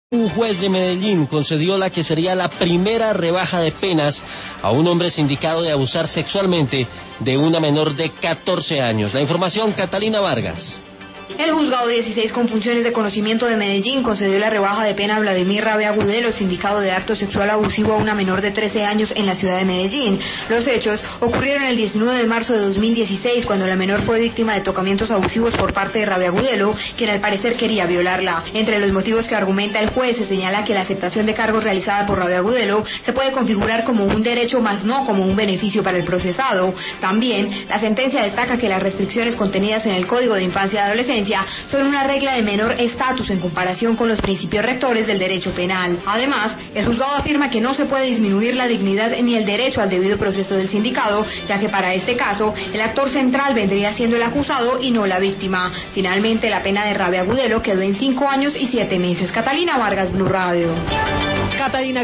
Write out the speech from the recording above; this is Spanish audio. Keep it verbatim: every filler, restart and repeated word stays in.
Un juez de Medellín concedió la que sería la primera rebaja de penas a un hombre sindicado de abusar sexualmente de una menor de catorce años. La información, Catalina Vargas. El juzgado dieciséis con funciones de conocimiento de Medellín concedió la rebaja de pena a Vladimir Rabia Agudelo, sindicado de acto sexual abusivo a una menor de trece años en la ciudad de Medellín. Los hechos ocurrieron el diecinueve de marzo de dos mil dieciséis, cuando la menor fue víctima de tocamientos abusivos por parte de Rabia Agudelo, quien al parecer quería violarla. Entre los motivos que argumenta el juez se señala que la aceptación de cargos realizada por Rabia Agudelo se puede configurar como un derecho más no como un beneficio para el procesado. También, la sentencia destaca que las restricciones contenidas en el Código de Infancia y Adolescencia son una regla de menor estatus en comparación con los principios rectores del derecho penal. Además, el juzgado afirma que no se puede disminuir la dignidad ni el derecho al debido proceso del sindicado, ya que para este caso, el actor central vendría siendo el acusado y no la víctima. Finalmente, la pena de Rabia Agudelo quedó en cinco años y siete meses. Catalina Vargas, Blue Radio. Catalina